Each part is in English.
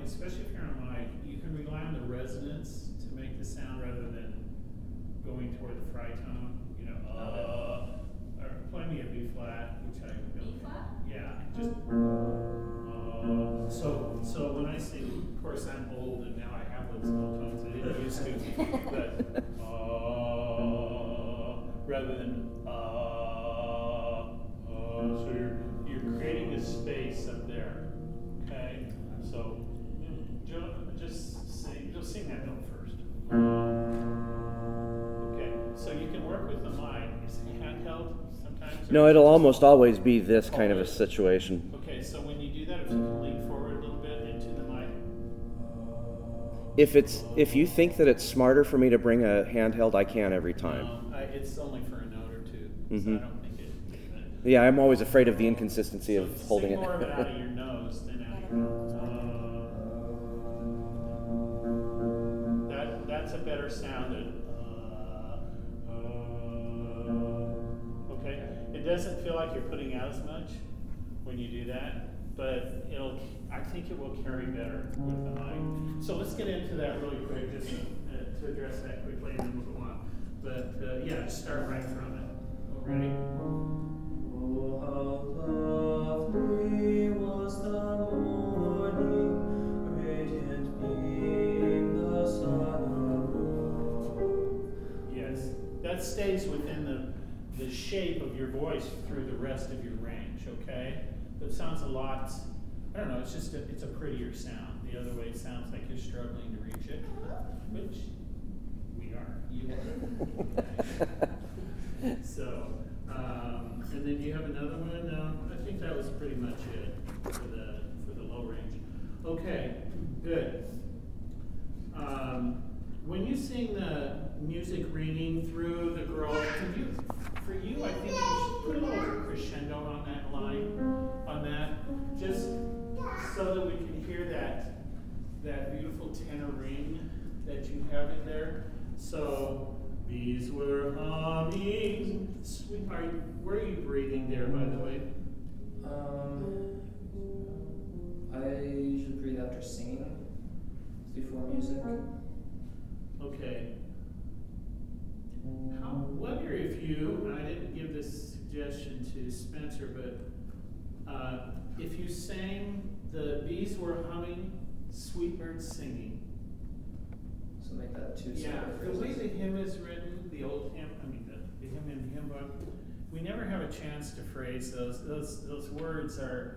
especially if you're on a mic, you can rely on the resonance to make the sound rather than going toward the fritone. Or play me a B flat, which I don't. B flat? Yeah, just. So when I sing, of course I'm old and now I have those low tones I didn't used to, but rather than so you're creating a space up there, okay? So just sing that note first. Okay, so you can work with the mic. Is it handheld sometimes? No, it'll almost always be this kind of a situation. Okay, so when you do that, if you can lean forward a little bit into the mic. If you think that it's smarter for me to bring a handheld, I can every time. It's only for a note or two, Mm-hmm. so I don't think it. Yeah, I'm always afraid of the inconsistency of holding sing it. more of it out of your nose than out of your mouth. That's a better sound than. Okay, it doesn't feel like you're putting out as much when you do that, but I think it will carry better with the mic. So let's get into that really quick, just to address that quickly, and then we'll go on. But yeah, just start right from it. Ready? Oh, how lovely was the morning, radiant being the sun above. Yes, that stays within the shape of your voice through the rest of your range, okay? It sounds a lot, I don't know, it's a prettier sound. The other way it sounds like you're struggling to reach it, which we are, you are. So, and then do you have another one? No, I think that was pretty much it for the low range. Okay, good. When you sing the music ringing through the grove, for you, I think you should put a little crescendo on that line, just so that we can hear that beautiful tenor ring that you have in there. So, bees were humming. Where are you breathing there, by the way? I usually breathe after singing, before music. Okay. I wonder if you, I didn't give this suggestion to Spencer, but if you sang the bees were humming, sweet birds singing. So make that two Yeah, separate the way phrases. the hymn is written, the old hymn, the hymn in the hymn book, we never have a chance to phrase those. Those words are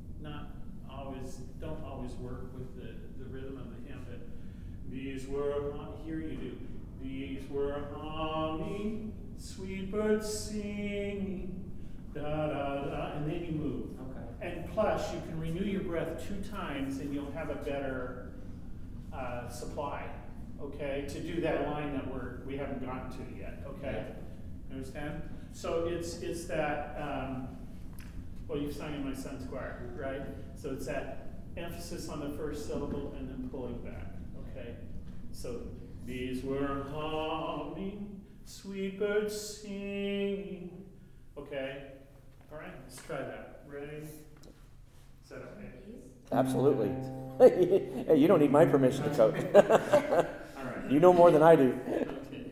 don't always work with the rhythm of the hymn, but these were, here you do, these were humming, sweet birds singing, da da da, and then you move. Okay. And plus, you can renew your breath 2 times and you'll have a better supply, okay, to do that line that we haven't gotten to yet, okay? You understand? So it's that, well, you've sung in my son's choir, right? So it's that emphasis on the first syllable and then pulling back, okay? So these were humming, sweet birds singing, okay? All right, let's try that. Ready? Is that okay? Absolutely. Hey, you don't need my permission to coach. All right. You know more than I do. Okay.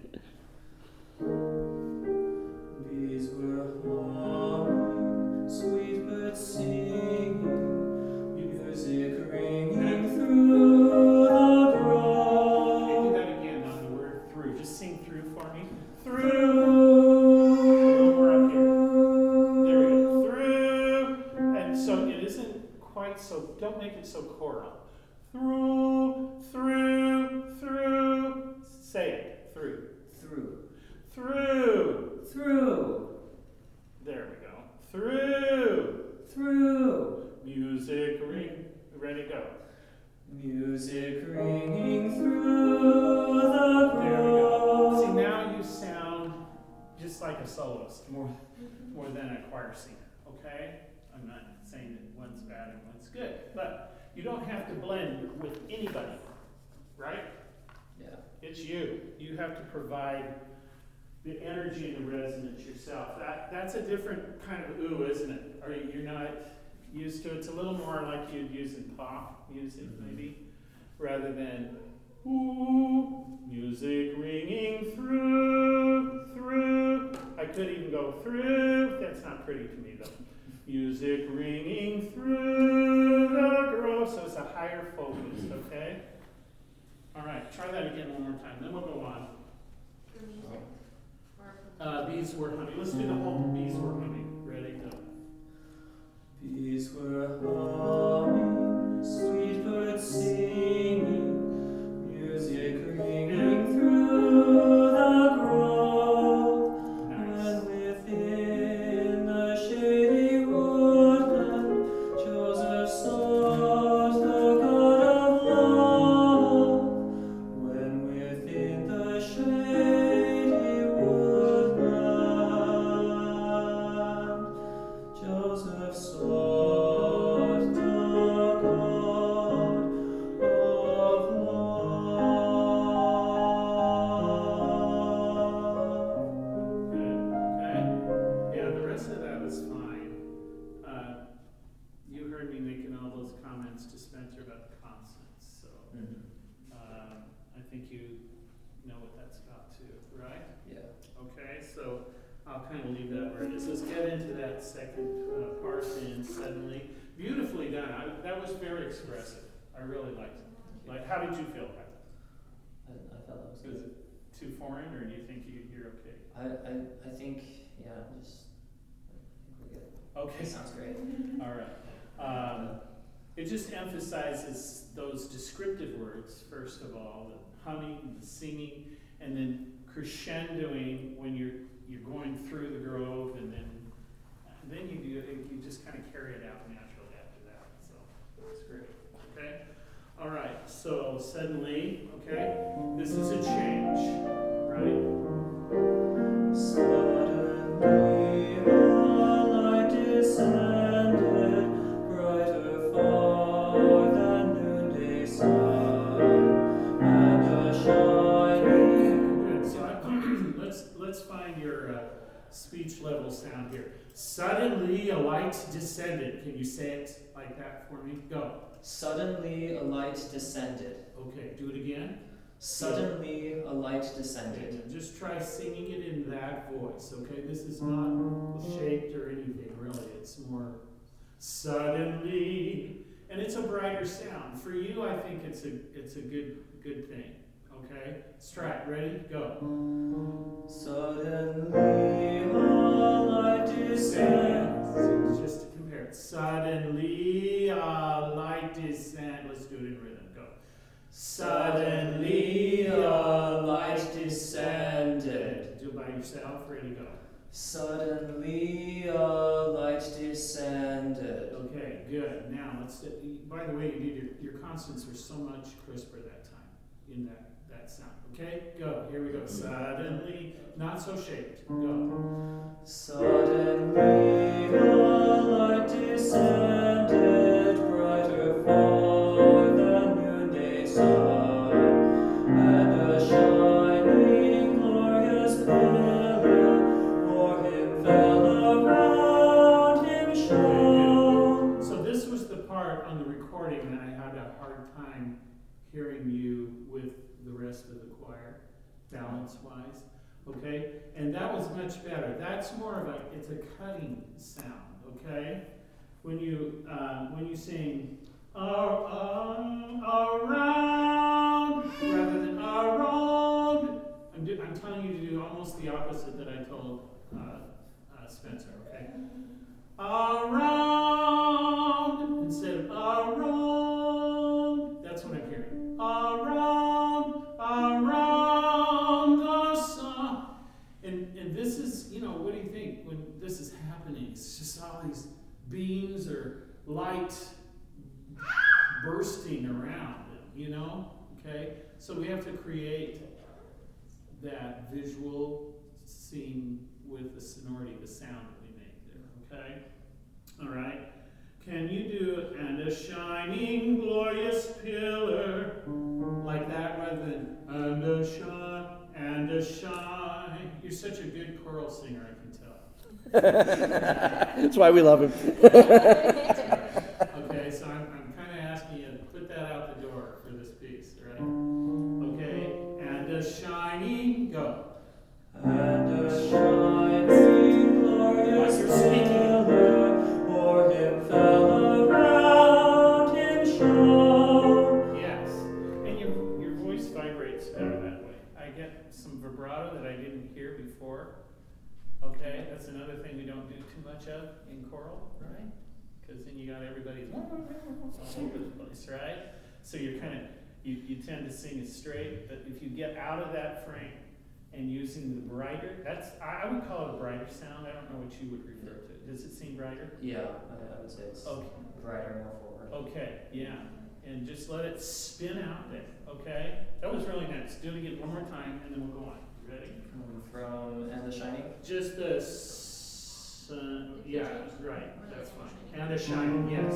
Bees were humming, sweet birds singing, music ringing through the grove. Okay, do that again on the word through. Just sing through for me. Through. We're up here. There we go. Through. And so it isn't quite so, don't make it so choral. Through, through, through. Say it. Through. Through. Through. Through. There we go. Through. Through. Music ring. Ready, go. Music ringing through the There we go. See, grove. now you sound just like a soloist, more than a choir singer, okay? I'm not saying that one's bad and one's good, but you don't have to blend with anybody, right? Yeah. It's you. You have to provide the energy and the resonance yourself. That's a different kind of ooh, isn't it? Or you're not used to. It's a little more like you'd use in pop music, maybe, rather than ooh, music ringing through. I could even go through. That's not pretty to me, though. Music ringing through the grove. So it's a higher focus, okay? All right, try that again one more time. Then we'll go on. For music? Bees were humming. Let's do the whole bees were humming. Ready? Go. Bees were humming, sweet birds singing, music ringing through the grove. Nice. And within the shady woodland, Joseph sought the God of love. When within the shady woodland, Joseph sought the God of love. Good. Okay. Yeah, the rest of that was fine. You heard me making all those comments to Spencer about the consonants, so I think you know what that's about too, right? Yeah. Okay, so I'll kind of leave that where it is. Let's get into that second part then, suddenly. Beautifully done. That was very expressive. I really liked it. Like, how did you feel about it? I felt that was Was good. it too foreign, or do you think you're okay? I think, yeah, I think we're good. Okay. It sounds great. All right. It just emphasizes those descriptive words, first of all, the humming, the singing, and then crescendoing when you're going through the grove, and then you just kind of carry it out naturally after that. So that's great. Okay. All right. So suddenly, okay, this is a change, right? Suddenly a light descended, brighter far than noonday sun, and a shining. Good. So let's find your speech level sound here. Suddenly a light descended. Can you say it like that for me? Go. Suddenly a light descended. Okay. Do it again. Suddenly a light Okay, descended. then just try singing it in that voice. Okay. This is not shaped or anything really. It's more suddenly, and it's a brighter sound. For you, I think it's a good thing. Okay. Let's try it. Ready? Go. Suddenly a light descended. Just to compare it. Suddenly a light descend. Let's do it in rhythm. Go. Suddenly a light descended. Do it by yourself. Ready? Go. Suddenly a light descended. Okay, good. Now let's. By the way, you did your consonants were so much crisper that time in that sound. Okay, go. Here we go. Suddenly, not so shaped. Go. Suddenly a light descended, brighter far than noonday sun, and a shining glorious pillar o'er him fell, around him shone. So this was the part on the recording that I had a hard time hearing you with the rest of the choir, balance-wise. Okay, and that was much better. That's more of it's a cutting sound. Okay, when you sing around rather than around, I'm telling you to do almost the opposite that I told Spencer. Okay, around instead of around. That's what I'm hearing. Around the sun. And this is, what do you think when this is happening? It's just all these beams or light bursting around it, Okay? So we have to create that visual scene with the sonority, the sound that we make there, okay? All right. Can you do and a shining glorious pillar like that rather than and a shine. You're such a good choral singer, I can tell. That's why we love him. I'm kind of asking you to put that out the door for this piece, right? Okay, and a shining, go. And a shining glorious Like you're speaking. pillar o'er him fell, around him shone. Yes, and your voice vibrates better that way. I get some vibrato that I didn't hear before. Okay, that's another thing we don't do too much of in choral, right? Because then you got everybody all over the place, right? So you're kind of, you tend to sing it straight, but if you get out of that frame and using the brighter, I would call it a brighter sound. I don't know what you would refer to. Does it seem brighter? Yeah, I would say it's Okay. brighter, more forward. Okay, yeah. And just let it spin out there, okay? That was really nice. Do it again one more time and then we'll go on. You ready? From And the Shining. Just the yeah, right, that's fine. And a shining, yes.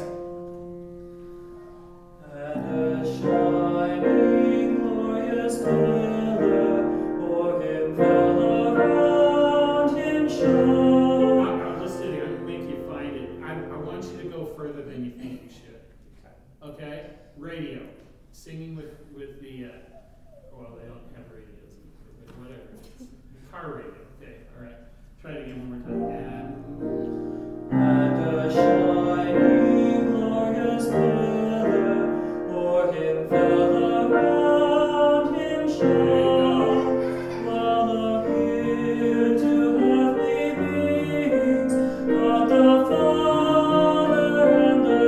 And a shining glorious pillar o'er him fell, around him shone. I'll just sit here and make you find it. I want you to go further than you think you should. Okay? Radio. Singing with the, well, they don't have radios, but whatever. Car radio. Okay, all right. Try it again one more time. And a shining glorious pillar o'er him fell, around him shone. While appeared to heavenly beings, God the Father and the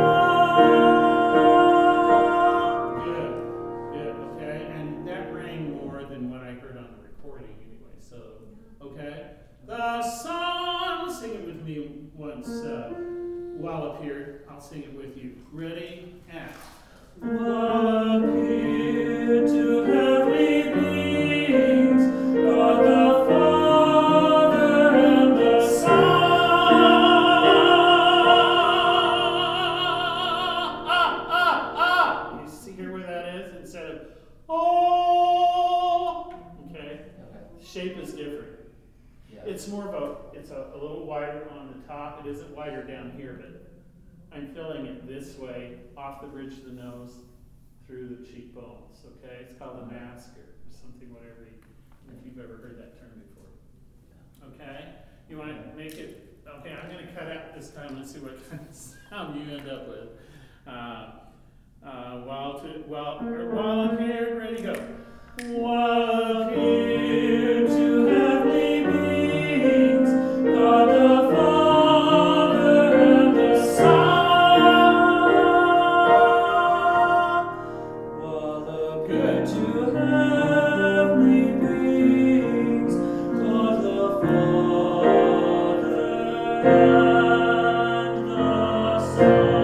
Son. Good, okay? And that rang more than what I heard on the recording anyway, so, okay? The Son, sing it with me once, while up here, I'll sing it with you. Ready, and. While appeared to heavenly beings, God the Father and the Son. You see here where that is? Instead of, oh, okay? Shape is different. It's more of it's a little wider on the top. It isn't wider down here, but I'm filling it this way, off the bridge of the nose, through the cheekbones, okay? It's called a mask or something, whatever, if you've ever heard that term before. Okay? You want to make it, okay, I'm going to cut out this time. Let's see what kind of sound you end up with. While appeared, ready, go. While appeared to heavenly beings, God the Father and the Son. While appeared to heavenly beings, God the Father and the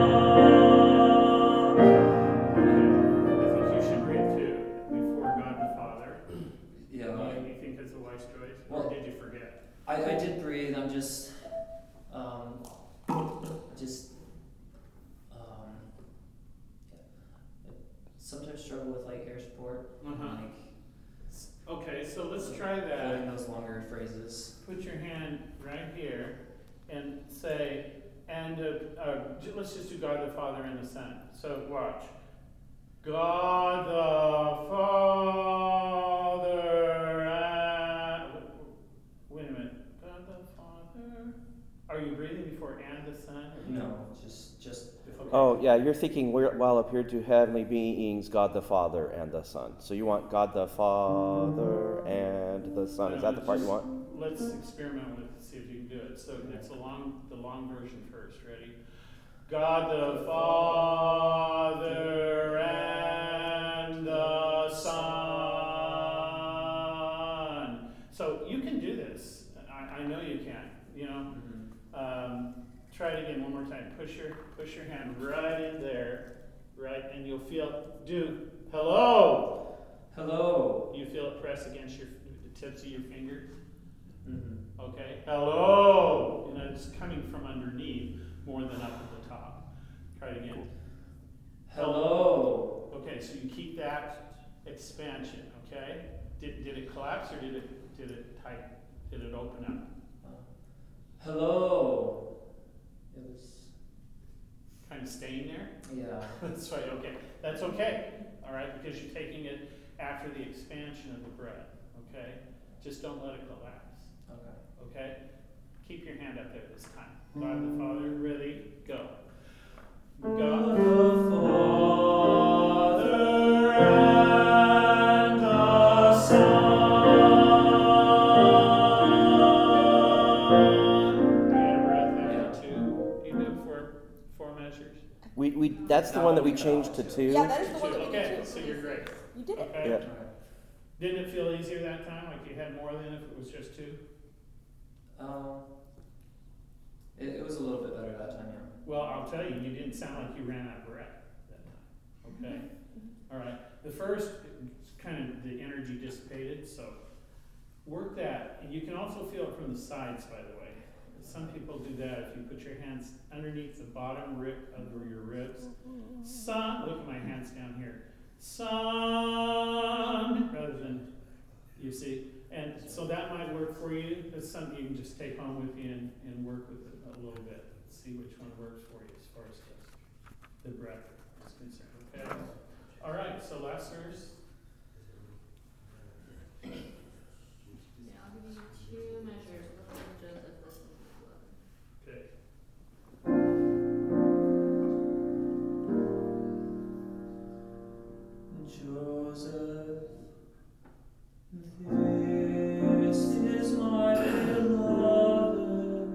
Son. I think you should read too before God the Father. Yeah. You think that's a wise choice, Well, or did you forget? I did breathe. I'm just, um, sometimes struggle with like air support, Uh-huh. like Okay, so let's try holding that. those longer phrases. Put your hand right here and say, and let's just do God the Father and the Son. So watch. God the Father and... Wait a minute. God the Father... Are you breathing before and the Son? No, just. Okay. Oh, yeah, you're thinking while appeared to heavenly beings, God the Father and the Son. So you want God the Father and the Son. Is that the part you want? Let's experiment with it, see if you can do it. So it's the long version first. Ready? God the Father and the Son. So you can do this. I know you can. You know. Try it again one more time. Push your hand right in there, right, and you'll feel. Do hello. Hello. You feel it press against the tips of your fingers. Mm-hmm. Okay. Hello. And it's coming from underneath more than up at the top. Try it again. Hello. Okay. So you keep that expansion. Okay. Did it collapse or did it tighten? Did it open up? Hello. It was. Kind of staying there. Yeah. That's right, okay. That's okay, all right, because you're taking it after the expansion of the breath, okay? Just don't let it collapse, Okay. okay? Keep your hand up there this time. God the Father, ready, go. God the Father and the Son. You had a breath after two. You do it for 4 measures. We that's the one that we changed to 2. Yeah, that is the one that we Okay, did too. so you're great. You did it. Okay? Yeah. Okay. Didn't it feel easier that time, like you had more than if it was just 2? Um, it was a little bit better that time, yeah. Well, I'll tell you, you didn't sound like you ran out of breath that time, okay? All right, the first, it's kind of the energy dissipated, so work that. And you can also feel it from the sides, by the way. Some people do that if you put your hands underneath the bottom rib of your ribs. Sun, look at my hands down here. Sun, rather than, you see. And so that might work for you. That's something you can just take home with you and work with it a little bit. See which one works for you as far as the breath is concerned, okay? All right, so last verse. Yeah, I'll give you 2 measures. Little Joseph, listen to the love. Okay. Joseph, this is my beloved.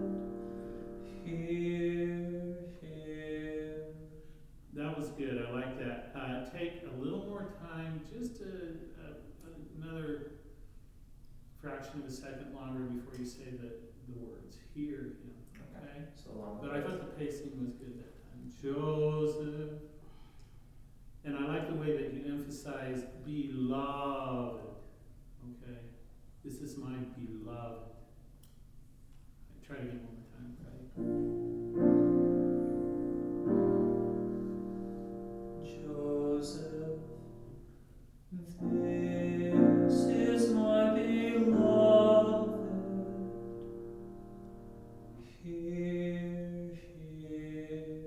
Hear him. That was good. I like that. Take a little more time, just another fraction of a second longer before you say the words. Hear him. Okay? So long. But I thought the pacing was good that time. Joseph. And I like the way that you emphasize beloved. Okay? This is my beloved. Try it again one more time. Ready? Joseph, this is my beloved. Hear him.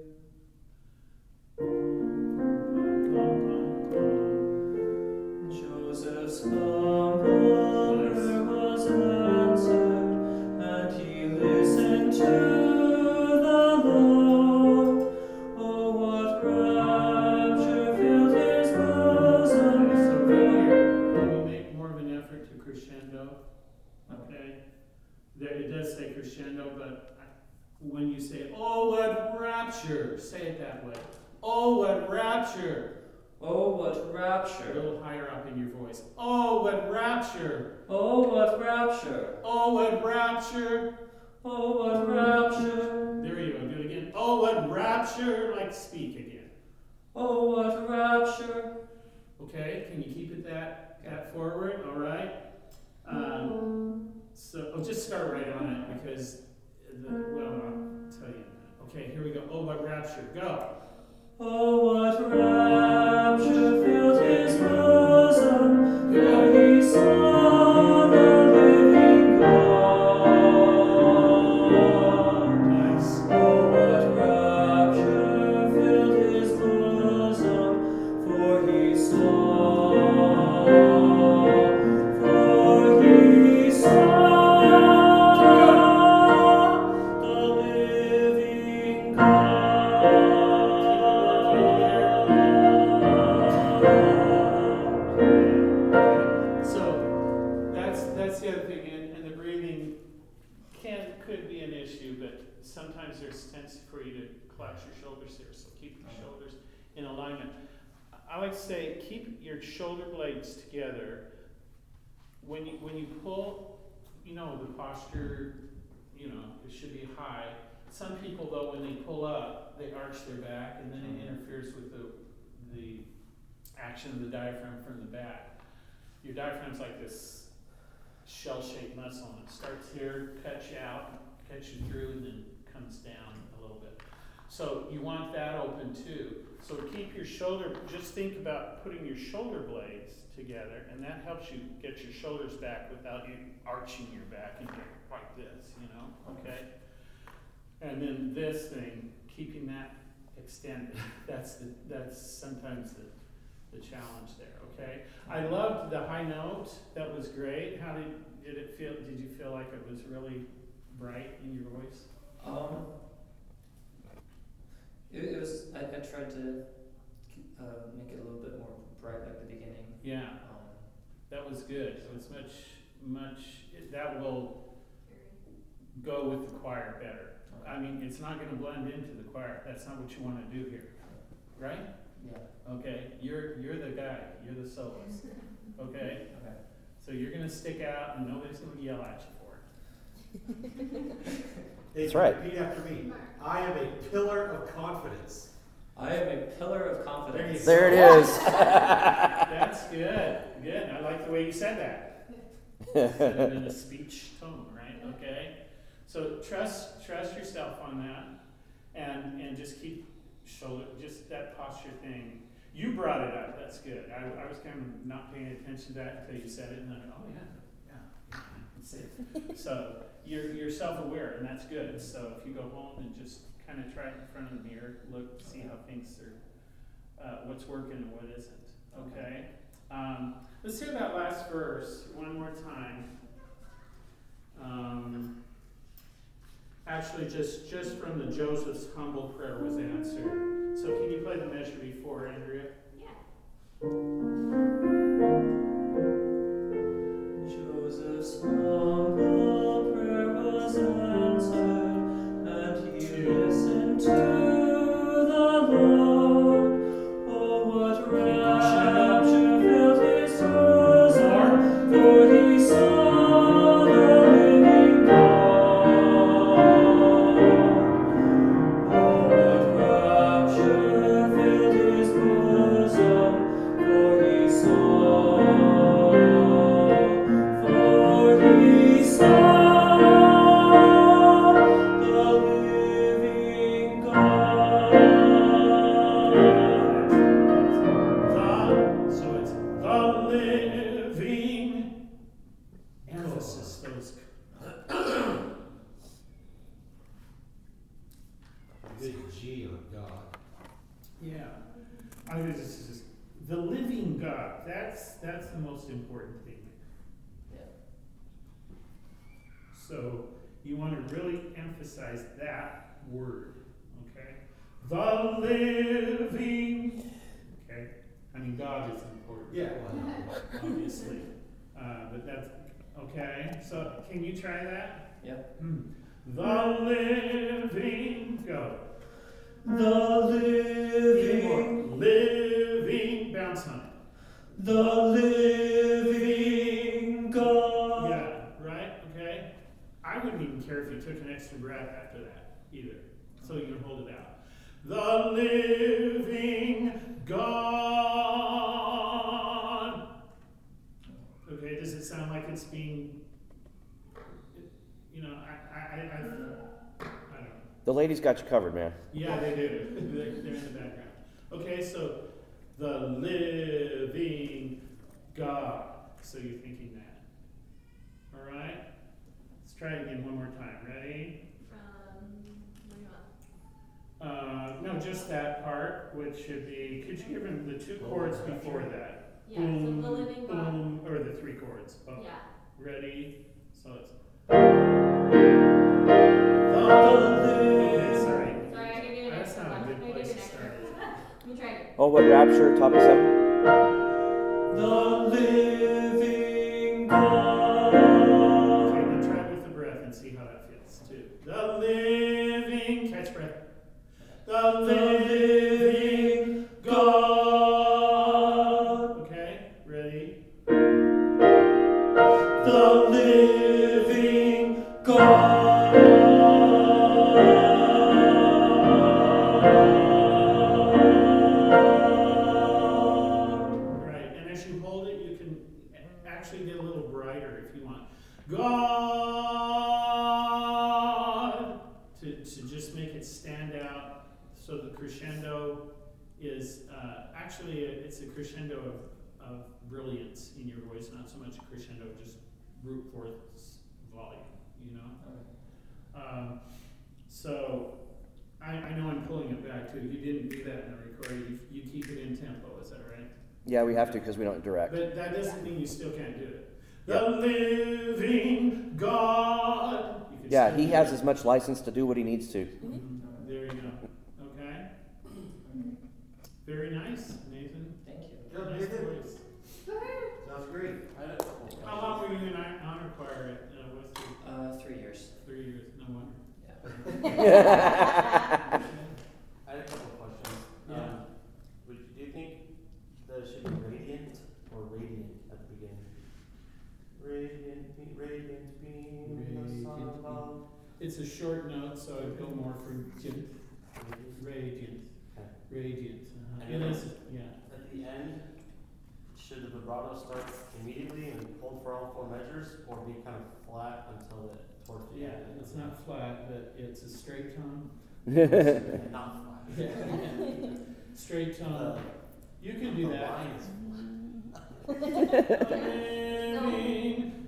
Joseph's humble prayer was answered, and he listened to the Lord. Oh, what rapture filled his bosom! So right here, when we make more of an effort to crescendo, okay? There it does say crescendo, but when you say, oh, what rapture, say it that way. Oh, what rapture. Oh, what A rapture! little higher up in your voice. Oh, what rapture. Oh, what rapture! Oh, what rapture. Oh, what rapture! There you go. Do it again. Oh, what rapture. Like speak again. Oh, what rapture! Okay, can you keep it that forward? All right. So I'll just start right on it because, I'll tell you. Okay, here we go. Oh, what rapture. Go. Oh, what rapture filled his bosom, for he saw the living God. Nice. Oh, what rapture filled his bosom, for he saw the living God. So that's the other thing, and the breathing could be an issue, but sometimes there's tendency for you to collapse your shoulders here, so keep your shoulders in alignment. I like to say keep your shoulder blades together. When you pull, the posture, it should be high. Some people though, when they pull up, they arch their back, and then it interferes with the action of the diaphragm from the back. Your diaphragm's like this shell-shaped muscle, and it starts here, cuts you out, cuts you through, and then comes down a little bit. So you want that open too. So keep your shoulder, just think about putting your shoulder blades together, and that helps you get your shoulders back without you arching your back into like this, okay? And then this thing, keeping that extended. That's sometimes the challenge there, okay? I loved the high note, that was great. How did it feel? Did you feel like it was really bright in your voice? It was, I tried to make it a little bit more bright like the beginning. Yeah, that was good. It was that will go with the choir better. I mean, it's not gonna blend into the choir. That's not what you wanna do here, right? Yeah. Okay, you're the guy, you're the soloist, okay? Okay. So you're gonna stick out and nobody's gonna yell at you for it. That's right. Repeat after me. I am a pillar of confidence. I am a pillar of confidence. There it is. That's good, good. I like the way you said that. Said it in a speech tone, right? Okay. So trust yourself on that, and just keep just that posture thing. You brought it up. That's good. I was kind of not paying attention to that until you said it, and then oh yeah, that's it. So you're self-aware, and that's good. So if you go home and just kind of try it in front of the mirror, look, see how things are, what's working and what isn't. Okay. Let's hear that last verse one more time. Actually, just from the Joseph's humble prayer was answered. So can you play the measure before, Andrea? Yeah. Joseph's humble prayer was answered, and he listened to the Lord. Oh, what rapture filled his bosom, for he saw the living God. Oh, what rapture filled his bosom, for he saw the living God. So it's the living emphasis. Those Big G on God. yeah. I was just the living God. That's the most important thing. Yeah. So you want to really emphasize that word, okay? The living, okay? I mean, God is important, Yeah, well, obviously. But that's, okay? So can you try that? Yeah. The living, go. The Even more. living, Living, bounce on it. the living God. Yeah, right? Okay? I wouldn't even care if you took an extra breath after that, either. So you can hold it out. The living God. Okay, does it sound like it's being, I don't know. The ladies got you covered, man. Yeah, they do. They're in the background. Okay, so the living God. So you're thinking that. All right? Let's try it again one more time. Ready? From, what do you want? No, just that part, which should be, could you give him the two chords before that? Yeah, so the living God. Boom, or the three chords. Oh, Yeah. ready? So it's. Okay, sorry. Sorry, I gave you an That's extra not a one. good I gave you place an to extra. start. Let me try it. Oh, what rapture? Top of 7? The living God. Okay, now try it with the breath and see how that feels too. The living, catch breath. The living God. Okay, ready? The living God. Right, and as you hold it, you can actually get a little brighter if you want. God! To just make it stand out. So the crescendo is actually, it's a crescendo of brilliance in your voice, not so much a crescendo, just brute force volume, you know? So I know I'm pulling it back too. You didn't do that in the recording. You keep it in tempo, is that right? Yeah, we have to because we don't direct. But that doesn't mean you still can't do it. Yeah. The living God. You can Yeah, still he do has it. as much license to do what he needs to. There you go. Okay. Very nice, Nathan. Thank you. Good, Nice Nathan. voice. Sounds great. I had a couple How long were questions. you in honor choir at Westwood? 3 years. 3 years. No wonder. Yeah. I had a couple of questions. Yeah. Do you think that it should be radiant or radiant at the beginning? Radiant beam, the sun Radiant above. It's a short note, so I'd go more for gent. Radiant. Okay. Radiant. And It then- is, yeah. At the end, should the vibrato start immediately and hold for all 4 measures, or be kind of flat until towards the Yeah, end? it's not flat, but it's a straight tone. And not flat. Straight tone. You can The do that. line is Living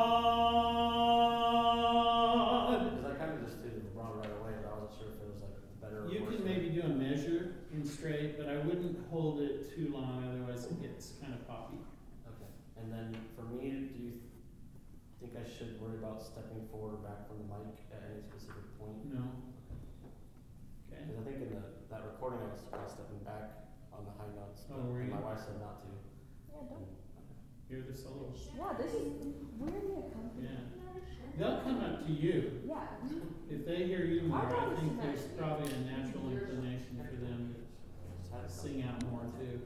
God. because I kind of just did the vibrato right away, but I wasn't sure if it was like better or You worse. can maybe do a measure in straight, but I wouldn't hold it too long, otherwise it gets kind of poppy. Okay, and then for me, do you think I should worry about stepping forward or back from the mic at any specific point? No. Okay. Because I think in that recording I was kind of stepping back on the high notes, Oh, but were you? my wife said not to. Yeah, don't. You're the solo. Yeah, this is weirdly accompanied. Yeah. They'll come up to you. Yeah. If they hear you more, I've I always think seen that. there's probably a natural inclination for them Just had to some- sing out more too.